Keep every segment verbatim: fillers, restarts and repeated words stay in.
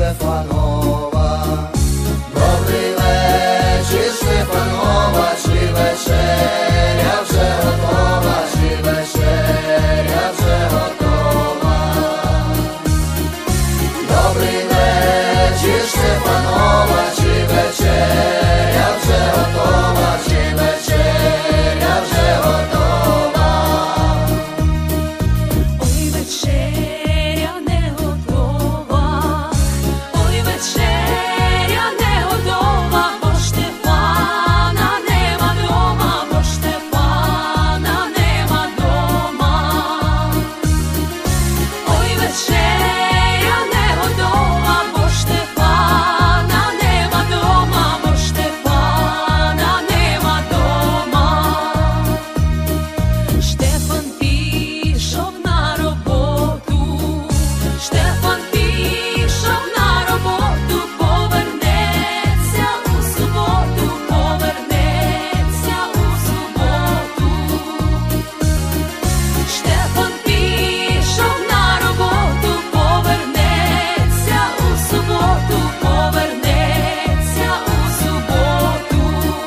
Штефанова. Добрий вечір, Штефанова, чи вечеря вже готова, чи вечеря вже готова. Добрий вечір, Штефанова, чи вечеря вже готова, чи вечеря вже готова. Ой, вечеря не готова, ой, вечеря не готова, бо Штефана нема дома, бо Штефана нема дома. Ой, вечеря не готова, бо Штефана нема дома, бо Штефана нема дома. Штефан пішов на роботу, Штефан пішов на роботу, повернеться у суботу, повернеться у суботу. Штефан пішов на роботу, повернеться у суботу, повернеться у суботу.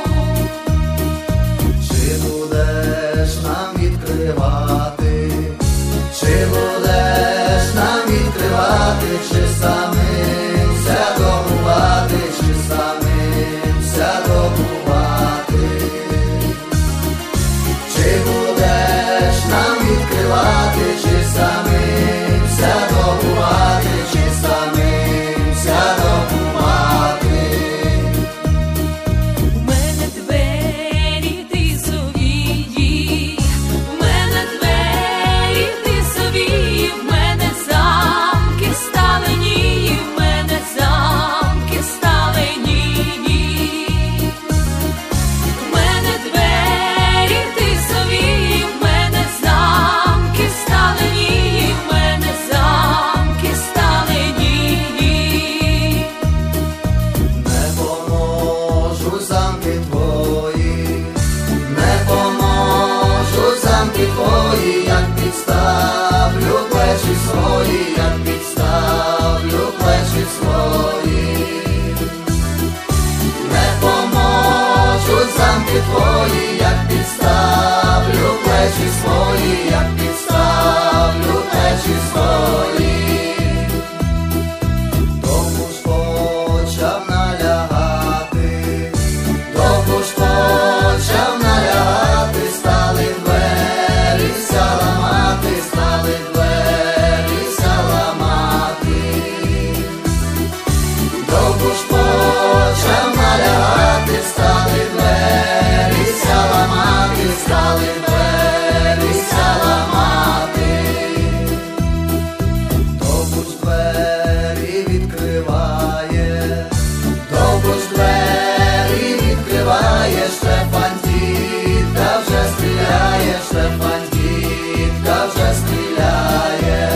Чи будеш нам відкривати, чи будеш нам відкривати, чи самимся добувати, чи самимся добувати. Чи будеш нам відкривати, чи самимся добувати, чи самимся добувати. У мене двері тисовії, в мене двері тисовії, в мене замки сталені, в мене замки сталені. В мене двері тисовії, в мене замки сталені, в мене замки сталені. Не поможу замки твої, не поможу замки твої, як підставлю плечі свої, як підставлю плечі свої. Не поможу замки твої, як підставлю плечі свої, як підставлю плечі свої. Тому ж почав налягати, тому ж почав налягати, стали двері ся ламати, стали двері ся ламати. Тому ж почав налягати, стали двері ся ламати, стали двері ся ламати. Тому ж двері відкриває, тому ж двері відкриває, Штефан дідка вже стріляє, Штефан дідка вже стріляє.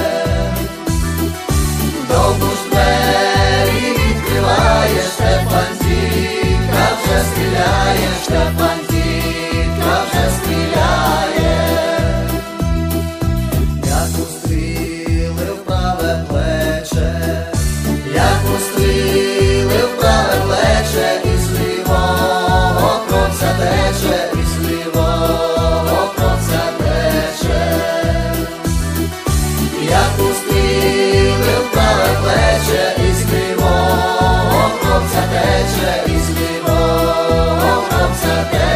Тому ж двері відкриває, Штефан дідка вже стріляє, Штефан дідка вже стріляє. Як устрілив праве плече, як устрілив праве плече, із лівого кровця тече, із лівого кровця тече. Як устрілив праве плече, із лівого кровця тече, із лівого кровця тече.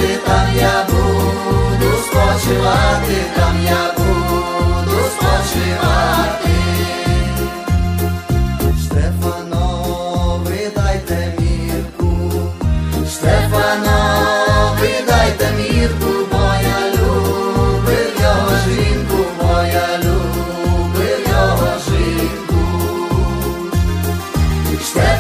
спочивати, там я буду спочивати, там я буду спочивати. Штефанові дайте мірку, Штефанові дайте мірку, бо я любив його жінку, бо я любив його жінку. Штефанові